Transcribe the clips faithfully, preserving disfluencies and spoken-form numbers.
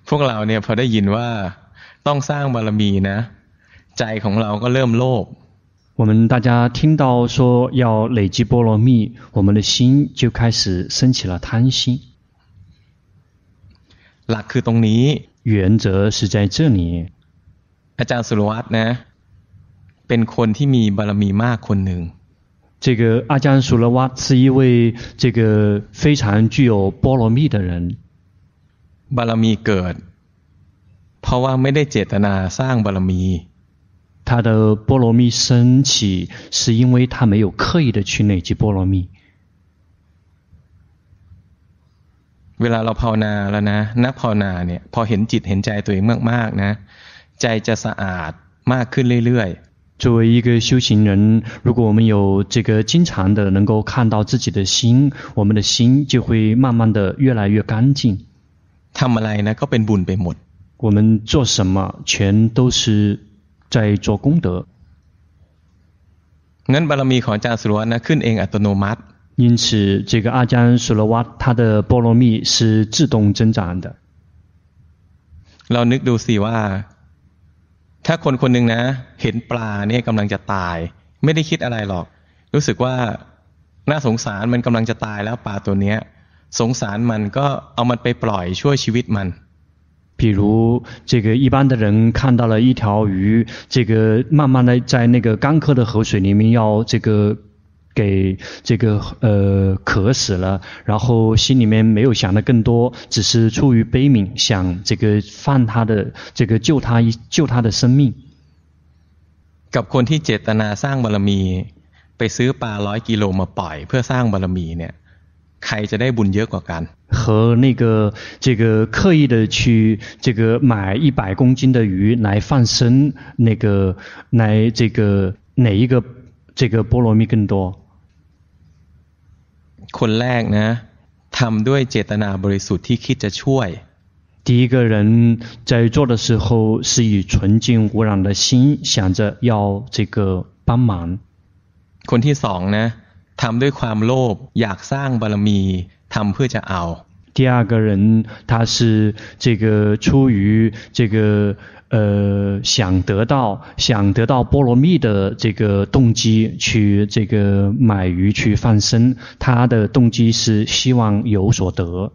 พวกเราเนี่ยพอได้ยินว่าต้องสร้างบารมีนะใจของเราก็เริ่มโลภ我们大家听到说要累积波罗蜜，我们的心就开始升起了贪心。 หลักคือตรงนี้原则是在这里。 อาจารย์สุรวัตรนะเป็นคนที่มีบารมีมากคนหนึ่ง这个阿姜苏勒瓦是一位这个非常具有波罗蜜的人。 บารมีเกิดเพราะว่าไม่ได้เจตนาสร้างบารมี他的波罗蜜升起，是因为他没有刻意的去累积波罗蜜。 เวลาเราภาวนาแล้วนะนักภาวนาเนี่ยพอเห็นจิตเห็นใจตัวเองมากๆนะใจจะสะอาดมากขึ้นเรื่อยๆ作为一个修行人，如果我们有这个经常的能够看到自己的心，我们的心就会慢慢的越来越干净。 ทำอะไรนะก็เป็นบุญไปหมด我们做什么全都是在做功德。 งั้นบารมีของอาจารย์สุรวัตรนะขึ้นเองอัตโนมัติ因此这个阿姜苏勒瓦他的波罗蜜是自动增长的。 เรานึกดูสิว่าถ้าคนคนหนึ่งนะเห็นปลาเนี่ยกำลังจะตายไม่ได้คิดอะไรหรอกรู้สึกว่าน่าสงสารมันกำลังจะตายแล้วปลาตัวเนี้ยสงสารมันก็เอามันไปปล่อยช่วยชีวิตมัน比如这个一般的人看到了一条鱼，这个慢慢的在那个干涸的河水里面要这个给这个呃渴死了，然后心里面没有想的更多，只是出于悲悯想这个放他的这个救他一救他的生命。 กับคนที่เจตนาสร้างบารมีไปซื้อปลาร้อยกิโลมาปล่อยเพื่อสร้างบารมีเนี่ยใครจะได้บุญเยอะกว่ากัน和那个这个刻意的去这个买一百公斤的鱼来放生，那个来这个哪一个这个波罗蜜更多？ คนแรกนะทำด้วยเจตนาบริสุทธิ์ที่คิดจะช่วย第一个人在做的时候是以纯净无染的心想着要这个帮忙。 คนที่สองนะทำด้วยความโลภอยากสร้างบารมีทำเพื่อจะเอา第二个人他是这个出于这个呃想得到想得到波罗蜜的这个动机去这个买鱼去放生，他的动机是希望有所得。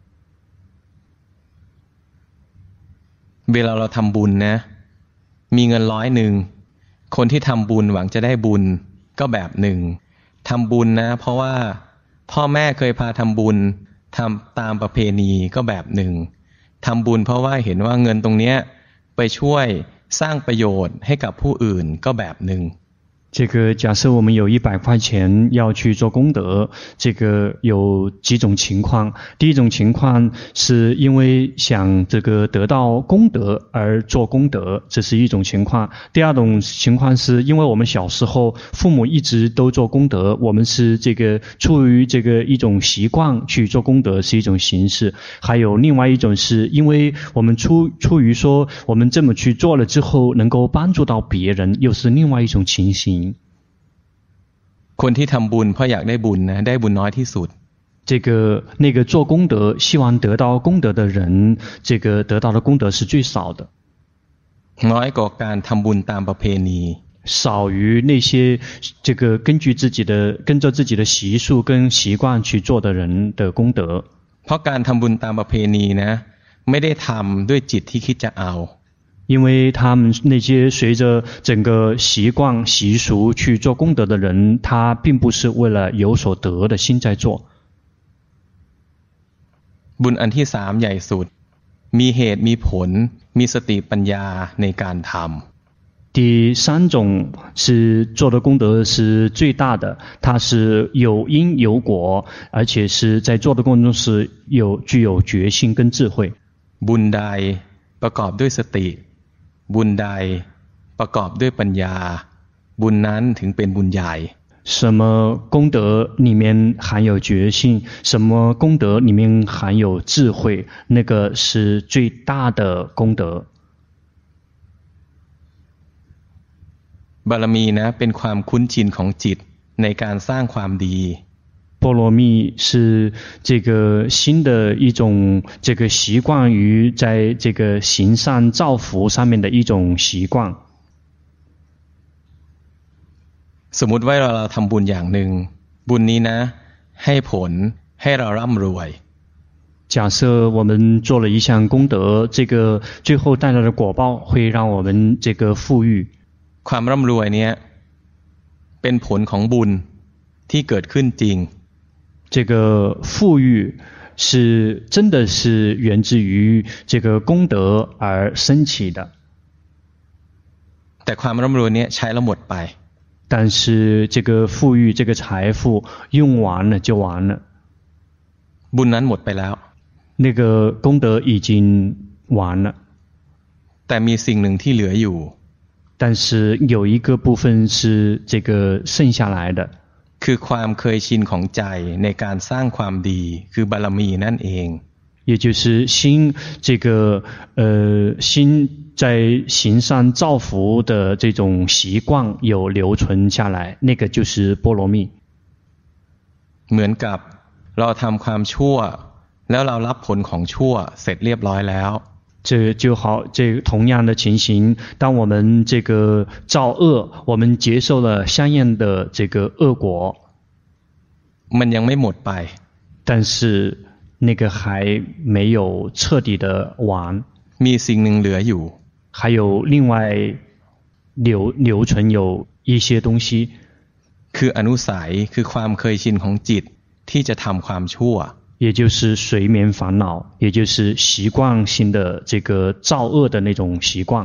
เวลาเราทำบุญนะมีเงินร้อยหนึ่งคนที่ทำบุญหวังจะได้บุญก็แบบหนึ่งทำบุญนะเพราะว่าพ่อแม่เคยพาทำบุญทำตามประเพณีก็แบบหนึ่งทำบุญเพราะว่าเห็นว่าเงินตรงนี้ไปช่วยสร้างประโยชน์ให้กับผู้อื่นก็แบบหนึ่ง这个假设我们有一百块钱要去做功德，这个有几种情况。第一种情况是因为想这个得到功德而做功德，这是一种情况。第二种情况是因为我们小时候父母一直都做功德，我们是这个出于这个一种习惯去做功德，是一种形式。还有另外一种是因为我们出出于说我们这么去做了之后能够帮助到别人，又是另外一种情形。 คนที่ทำบุญเพราะอยากได้บุญนะได้บุญน้อยที่สุด这个那个做功德希望得到功德的人，这个得到的功德是最少的， น้อยกว่าการทำบุญตามประเพณี少于那些这个根据自己的跟着自己的习俗跟习惯去做的人的功德。 เพราะการทำบุญตามประเพณีนะไม่ได้ทำด้วยจิตที่คิดจะเอา因为他们那些随着整个习惯习俗去做功德的人，他并不是为了有所得的心在做。 บุญอันที่สามใหญ่สุดมีเหตุมีผลมีสติปัญญาในการทำ第三种是做的功德是最大的，它是有因有果，而且是在做的过程中是有具有决心跟智慧。 บุญใดประกอบด้วยสติบุญใดประกอบด้วยปัญญาบุญนั้นถึงเป็นบุญใหญ่什么功德里面含有决心，什么功德里面含有智慧，那个是最大的功德。 บารมีนะเป็นความคุ้นชินของจิตในการสร้างความดี波罗蜜是这个新的一种这个习惯于在这个行善造福上面的一种习惯。 สมมุติว่าเราทำบุญอย่างหนึ่งบุญนี้นะให้ผลให้เราร่ำรวย假设我们做了一项功德，这个最后带来的果报会让我们这个富裕。 ความร่ำรวยเนี่ยเป็นผลของบุญที่เกิดขึ้นจริง这个富裕是真的是源自于这个功德而升起的。 แต่ความร่ำรวยเนี่ยใช้แล้วหมดไป但是这个富裕这个财富用完了就完了。 บุญนั้นหมดไปแล้ว那个功德已经完了。 แต่มีสิ่งหนึ่งที่เหลืออยู่但是有一个部分是这个剩下来的。 คือความเคยชินของใจในการสร้างความดีคือบารมีนั่นเอง也就是心这个呃心在行善造福的这种习惯有留存下来，那个就是波罗蜜。 เหมือนกับเราทำความชั่วแล้วเรารับผลของชั่วเสร็จเรียบร้อยแล้ว这就好，这同样的情形，当我们这个造恶，我们接受了相应的这个恶果， มันยังไม่หมดไป但是那个还没有彻底的完， มีสิ่งหนึ่งเหลืออยู่还有另外留留存有一些东西， คืออนุสัยคือความเคยชินของจิตที่จะทำความชั่ว也就是睡眠烦恼，也就是习惯性的这个造恶的那种习惯。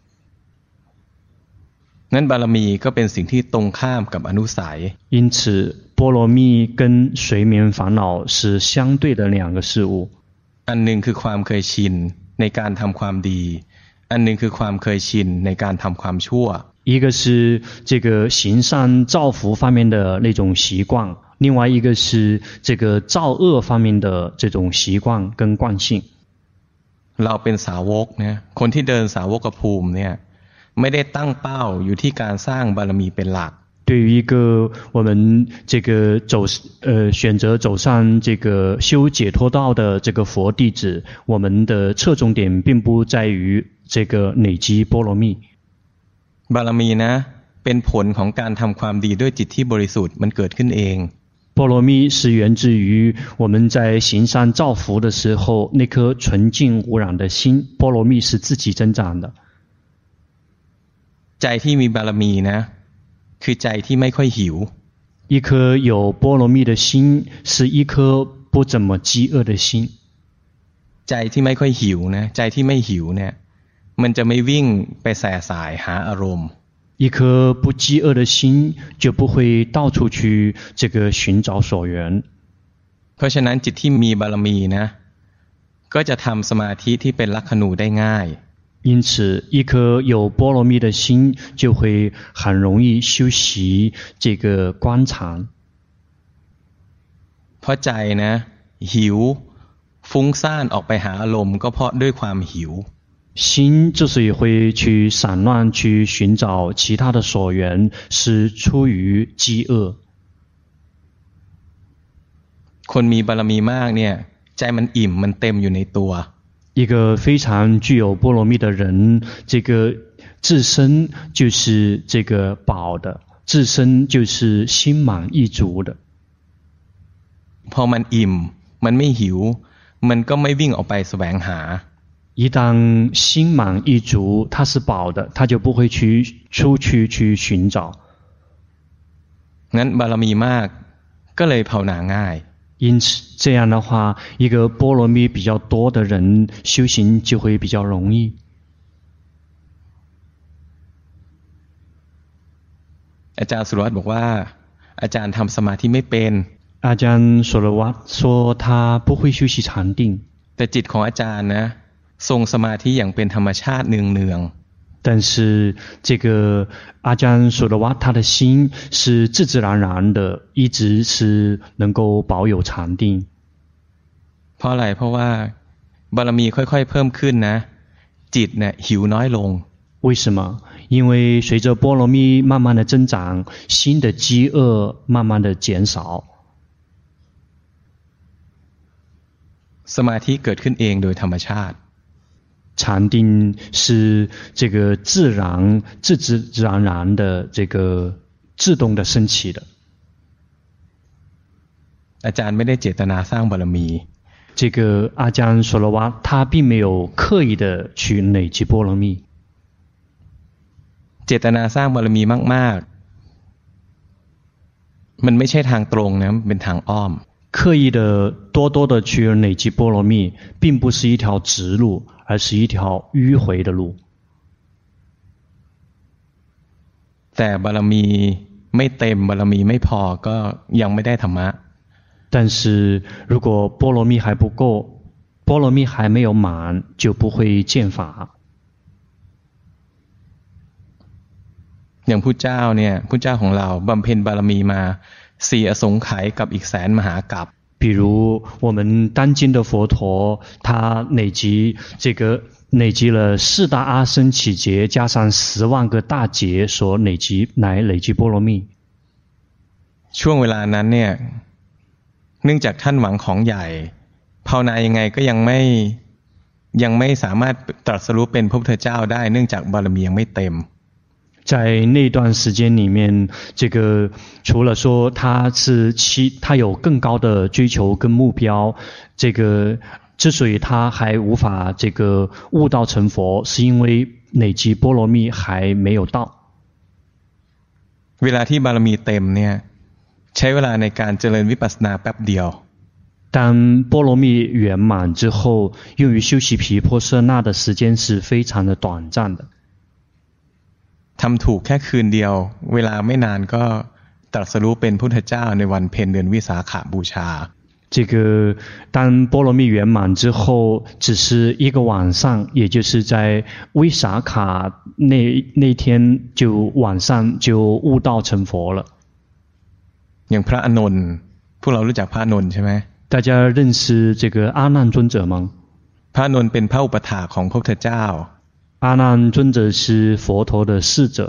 งั้นบารมีก็เป็นสิ่งที่ตรงข้ามกับอนุสัย因此波罗蜜跟睡眠烦恼是相对的两个事物。 อันหนึ่งคือความเคยชินในการทำความดีอันหนึ่งคือความเคยชินในการทำความชั่ว一个是这个行善造福方面的那种习惯，另外一个是这个造恶方面的这种习惯跟惯性。 เราเป็นสาวกนะคนที่เดินสาวกภูมิเนี่ยไม่ได้ตั้งเป้าอยู่ที่การสร้างบารมีเป็นหลัก对于一个我们这个走呃选择走上这个修解脱道的这个佛弟子，我们的侧重点并不在于这个累积波罗蜜。 บารมีนะเป็นผลของการทำความดีด้วยจิตที่บริสุทธิ์มันเกิดขึ้นเอง波罗蜜是源自于我们在行善造福的时候那颗纯净无染的心，波罗蜜是自己增长的。 ใจที่มีบารมีนะคือใจที่ไม่ค่อยหิว一颗有波罗蜜的心是一颗不怎么饥饿的心。 ใจที่ไม่ค่อยหิวนะใจที่ไม่หิวเนี่ยมันจะไม่วิ่งไปแส่สายหาอารมณ์一颗不饥饿的心就不会到处去这个寻找所缘。 เพราะฉะนั้นจิตที่มีบารมีนะก็จะทำสมาธิที่เป็นลักขณูได้ง่าย因此一颗有波罗蜜的心就会很容易修习这个观察。 เพราะใจนะหิวฟุ้งซ่านออกไปหาอารมณ์ก็เพราะด้วยความหิว心之所以会去散乱去寻找其他的所缘，是出于饥饿。 คนมีบารมีมากเนี่ยใจมันอิ่มมันเต็มอยู่ในตัว一个非常具有波罗蜜的人，这个自身就是这个饱的，自身就是心满意足的。 พอมันอิ่มมันไม่หิวมันก็ไม่วิ่งออกไปแสวงหา一旦心满意足，它是饱的，它就不会去出去去寻找。 งั้นบารมีมากก็เลยภาวนาง่าย因此这样的话，一个波罗蜜比较多的人修行就会比较容易。 อาจารย์สุรวัตบอกว่าอาจารย์ทำสมาธิไม่เป็นอาจารย์สุรวัต说他不会修习禅定แต่จิตของอาจารย์นะทรงสมาธิอย่างเป็นธรรมชาติเนืองๆ但是这个阿姜说的话，他的心是自自然然的，一直是能够保有禅定。 เพราะอะไรเพราะว่าบารมีค่อยๆเพิ่มขึ้นนะจิตเนี่ยหิวน้อยลง为什么？因为随着波罗蜜慢慢的增长，心的饥饿慢慢的减少。 สมาธิเกิดขึ้นเองโดยธรรมชาติ禅定是这个自然、自自然然的这个自动的升起的。 อาจารย์ไม่ได้เจตนาสร้างบารมี这个阿姜索罗瓦他并没有刻意的去累积波罗蜜。 เจตนาสร้างบารมีมากๆมันไม่ใช่ทางตรงนะมันเป็นทางอ้อม刻意的多多的去累积波罗蜜，并不是一条直路，而是一条迂回的路。 แต่บารมีไม่เต็มบารมีไม่พอก็ยังไม่ได้ธรรมะ但是如果波罗蜜还不够，波罗蜜还没有满，就不会见法。 อย่างพุทธเจ้าเนี่ยพุทธเจ้าของเราบำเพ็ญบารมีมาสี่อสงไขยกับอีกแสนมหากัป比如我们当今的佛陀，他累积这个累积了四大阿僧祇劫，加上十万个大劫所累积来累积波罗蜜。 ช่วงเวลานั้นเนี่ยเนื่องจากท่านหวังของใหญ่ภาวนายังไงก็ยังไม่ยังไม่สามารถตรัสรู้เป็นพระพุทธเจ้าได้เนื่องจากบารมียังไม่เต็ม在那段时间里面，这个除了说他是其他有更高的追求跟目标，这个之所以他还无法这个悟道成佛，是因为累积波罗蜜还没有到。 เวลาที่บารมีเต็มเนี่ยใช้เวลาในการเจริญวิปัสสนาแป๊บเดียว当波罗蜜圆满之后，用于修习毗婆舍那的时间是非常的短暂的。 ทำถูกแค่คืนเดียวเวลาไม่นานก็ตรัสรู้เป็นพุทธเจ้าในวันเพ็ญเดือนวิสาขบูชา这个当波罗蜜圆满之后，只是一个晚上，也就是在维萨卡那那天就晚上就悟道成佛了。 อย่างพระอานนท์พวกเรารู้จักพระอานนท์ใช่ไหม大家认识这个阿难尊者吗？ พระอานนท์เป็นพระอุปถาของพระพุทธเจ้า阿难尊者是佛陀的侍者。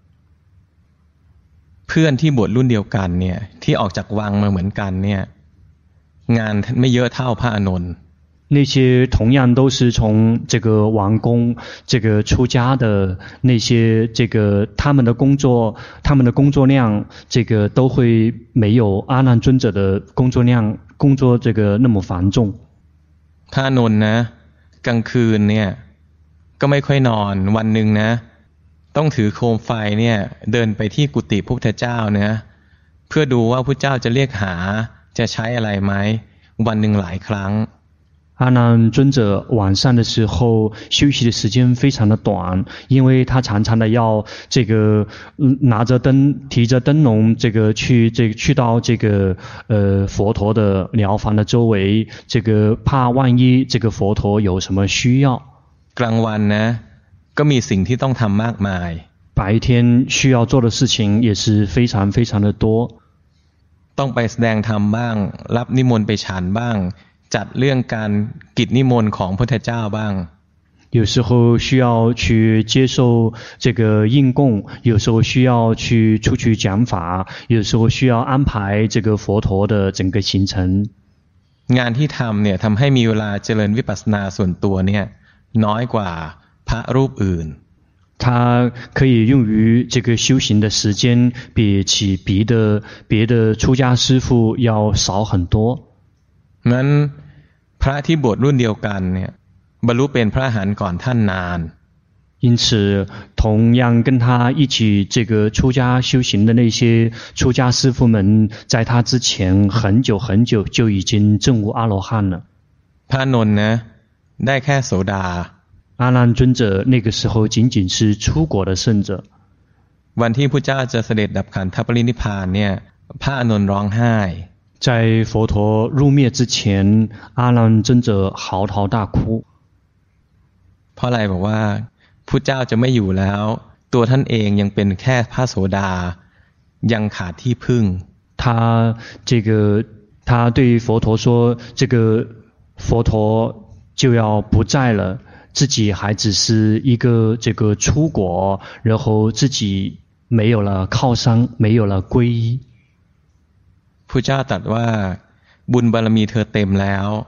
เพื่อนที่บวชรุ่นเดียวกันเนี่ยที่ออกจากวังมาเหมือนกันเนี่ยงานไม่เยอะเท่าพระอานนท์那些同样都是从这个王宫这个出家的那些这个他们的工作他们的工作量这个都会没有阿难尊者的工作量工作这个那么繁重。 พระอานนท์นะกลางคืนเนี่ยก็ไม่ค่อยนอนวันหนึ่งนะต้องถือโคมไฟเนี่ยเดินไปที่กุฏิพระพุทธเจ้านะเพื่อดูว่าพระเจ้าจะเรียกหาจะใช้อะไรไหมวันหนึ่งหลายครั้ง阿难尊者晚上的时候休息的时间非常的短，因为他常常的要这个拿着灯提着灯笼这个去这个去到这个呃佛陀的疗房的周围，这个怕万一这个佛陀有什么需要。 กลางวันนะก็มีสิ่งที่ต้องทำมากมาย白天需要做的事情也是非常非常的多， ต้องไปแสดงธรรมบ้างรับนิมนต์ไปฉันบ้างจัดเรื่องการกิจนิมนต์ของพระพุทธเจ้าบ้าง有时候需要去接受这个应供，有时候需要去出去讲法，有时候需要安排这个佛陀的整个行程。 งานที่ทำเนี่ยทำให้มีเวลาเจริญวิปัสสนาส่วนตัวเนี่ยน้อยกว่าพระรูปอื่น它可以用于这个修行的时间比起别的别的出家师父要少很多。 งั้นพระที่บวชรุ่นเดียวกันเนี่ยบรรลุเป็นพระอรหันต์ก่อนท่านนาน因此同样跟他一起这个出家修行的那些出家师父们在他之前很久很久就已经证悟阿罗汉了。 พระอานนท์นะได้แค่โสดา阿难尊者那个时候仅仅是出国的圣者。 วันที่พระเจ้าจะเสด็จดับขันธปรินิพพานเนี่ยพระอานนท์ร้องไห้在佛陀入灭之前，阿难尊者嚎啕大哭。 เพราะอะไรบอกว่าพระเจ้าจะไม่อยู่แล้วตัวท่านเองยังเป็นแค่พระโสดายังขาดที่พึ่ง他这个他对佛陀说，这个佛陀就要不在了，自己还只是一个这个出国，然后自己没有了靠山，没有了皈依。 พระเจ้าตรัสว่าบุญบารมีเธอเต็มแล้ว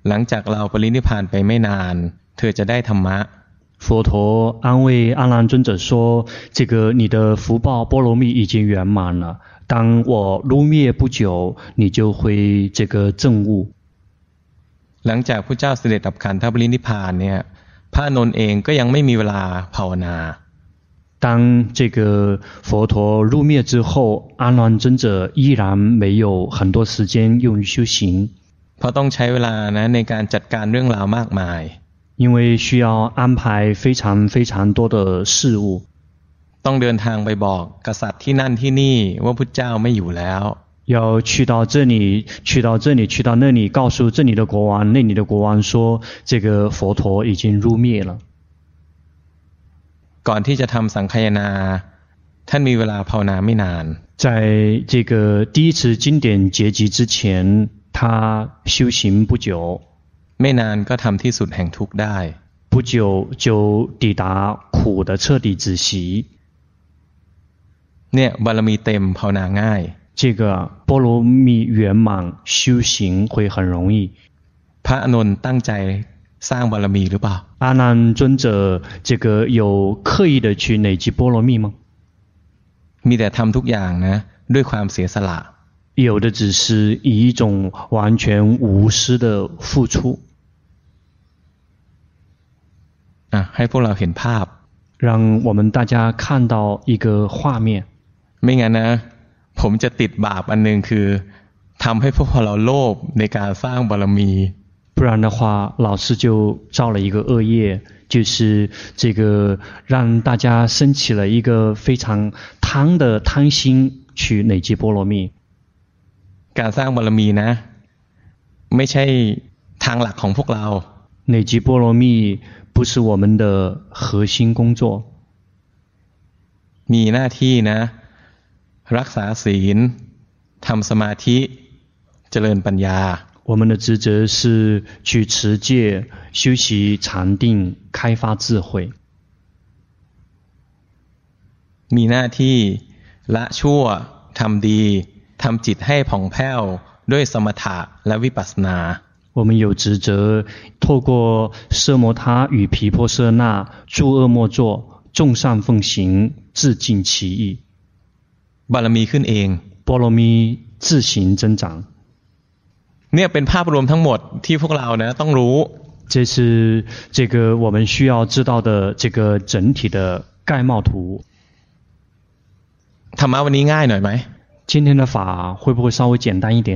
หลังจากเราปรินิพพานไปไม่นานเธอจะได้ธรรมะ佛陀安慰阿难尊者说：“这个你的福报波罗蜜已经圆满了。当我入灭不久，你就会这个证悟。” หลังจากพระเจ้าเสด็จดับขันธปรินิพพานเนี่ยพระอานนท์เองก็ยังไม่มีเวลาภาวนา当这个佛陀入灭之后，阿难尊者依然没有很多时间用于修行， เพราะต้องใช้เวลานะในการจัดการเรื่องราวมากมาย因为需要安排非常非常多的事物。 ต้องเดินทางไปบอกกษัตริย์ที่นั่นที่นี่ว่าพุทธเจ้าไม่อยู่แล้ว要去到这里，去到这里，去到那里，告诉这里的国王，那里的国王说，这个佛陀已经入灭了。 ก่อนที่จะทำสังคายนาท่านมีเวลาภาวนาไม่นาน在这个第一次经典结集之前，他修行不久， ไม่นานก็ทำที่สุดแห่งทุกข์ได้不久就抵达苦的彻底止息。 เนี่ยบารมีเต็มภาวนาง่าย这个波罗蜜圆满修行会很容易。 พระอานนท์ตั้งใจสร้างบารมีหรือเปล่า阿难尊者这个有刻意的去累积波罗蜜吗？ มีแต่ทำทุกอย่างนะด้วยความเสียสละ有的只是以一种完全无私的付出。 อ่ะให้พวกเราเห็นภาพ让我们大家看到一个画面。 ไม่งั้นนะผมจะติดบาปอันนึงคือทำให้พวกเราโลภในการสร้างบารมี不然的话，老师就造了一个恶业，就是这个让大家升起了一个非常贪的贪心去累积波罗蜜。 การสร้างบารมีนะไม่ใช่ทางหลักของพวกเรา累积波罗蜜不是我们的核心工作。 มีหน้าที่นะรักษาศีลทำสมาธิเจริญปัญญา我们的职责是去持戒、修习禅定、开发智慧。 มีหน้าที่ละชั่วทำดีทำจิตให้ผ่องแผ้วด้วยสมถะและวิปัสสนา我们有职责透过奢摩他与毗婆舍那诸恶莫作，众善奉行，自尽其意。 บารมีขึ้นเอง波罗蜜自行增长。 เนี่ยเป็นภาพรวมทั้งหมดที่พวกเรานะต้องรู้这是这个我们需要知道的这个整体的概貌图。 ธรรมะวันนี้ง่ายหน่อยไหม今天的法会不会稍微简单一点？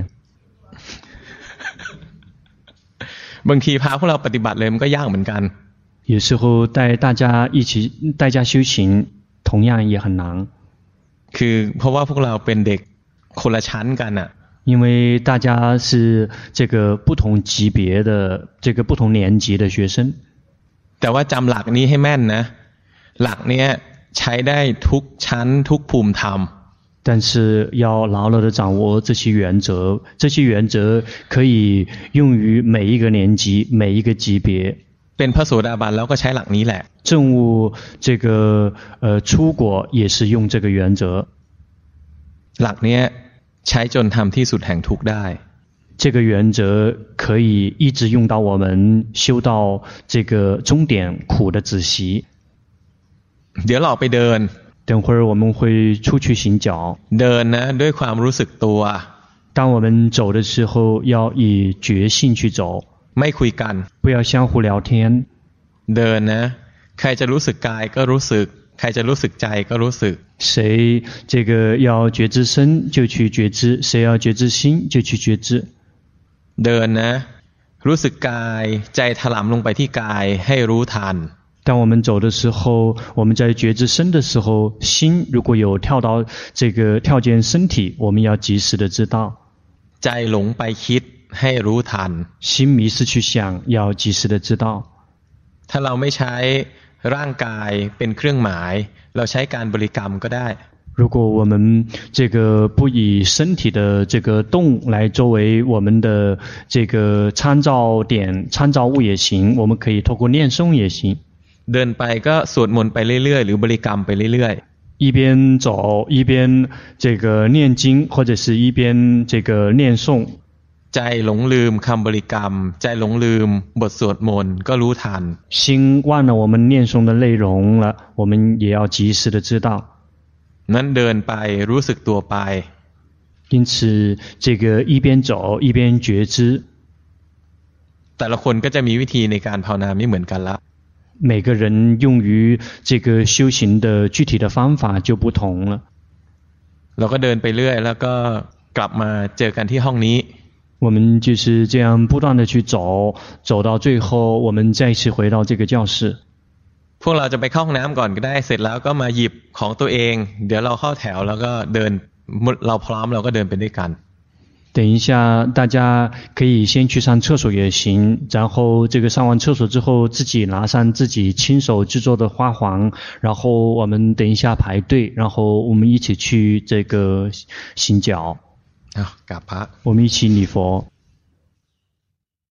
บางทีพาพวกเราปฏิบัติเลยมันก็ยากเหมือนกัน有时候带大家一起大家修行同样也很难คือเพราะว่าพวกเราเป็นเด็กคนละชั้นกันอ่ะ因为大家是这个不同级别的这个不同年级的学生แต่ว่าจำหลักนี้ให้แม่นนะหลักเนี้ยใช้ได้ทุกชั้นทุกภูมิธรรม但是要牢牢地掌握这些原则，这些原则可以用于每一个年级、每一个级别。 เป็นพระโสดาบันแล้วก็ใช้หลักนี้แหละ证悟这个呃出果也是用这个原则。 หลักเนี้ยใช้จนทำที่สุดแห่งทุกข์ได้这个原则可以一直用到我们修到这个终点苦的止息。 เดี๋ยวเราไปเดิน等会儿我们会出去行脚。 เดินนะด้วยความรู้สึกตัว当我们走的时候，要以觉性去走。 ไม่คุยกัน不要相互聊天。 เดินนะใครจะรู้สึกกายก็รู้สึกใครจะรู้สึกใจก็รู้สึก谁这个要觉知身就去觉知，谁要觉知心就去觉知。 เดินนะรู้สึกกายใจถลำลงไปที่กายให้รู้ทัน当我们走的时候，我们在觉知身的时候，心如果有跳到这个跳进身体，我们要及时的知道。 ใจหลงไปคิดให้รู้ทัน心迷失去想，要及时的知道。 ถ้าเราไม่ใช้ร่างกายเป็นเครื่องหมายเราใช้การบริกรรมก็ได้如果我们这个不以身体的这个动来作为我们的这个参照点、参照物也行，我们可以透过念诵也行。 เดินไปก็สวดมนต์ไปเรื่อยๆหรือบริกรรมไปเรื่อยๆ一边走一边这个念经或者是一边这个念诵ใจใจหลงลืมคำบริกรรมใจหลงลืมบทสวดมนต์ก็รู้ทัน心忘了我们念诵的内容了，我们也要及时的知道。 นั้นเดินไปรู้สึกตัวไป因此这个一边走一边觉知。 แต่ละคนก็จะมีวิธีในการภาวนาไม่เหมือนกันละ每个人用于这个修行的具体的方法就不同了。 เราก็เดินไปเรื่อยแล้วก็กลับมาเจอกันที่ห้องนี้我们就是这样不断的去走，走到最后我们再次回到这个教室。 พวกเราจะไปเข้าห้องน้ำก่อนก็ได้เสร็จแล้วก็มาหยิบของตัวเองเดี๋ยวเราเข้าแถวแล้วก็เดินเราพร้อมเราก็เดินไปด้วยกัน等一下大家可以先去上厕所也行，然后这个上完厕所之后自己拿上自己亲手制作的花环，然后我们等一下排队，然后我们一起去这个行脚啊，กราบพระ我们一起礼佛。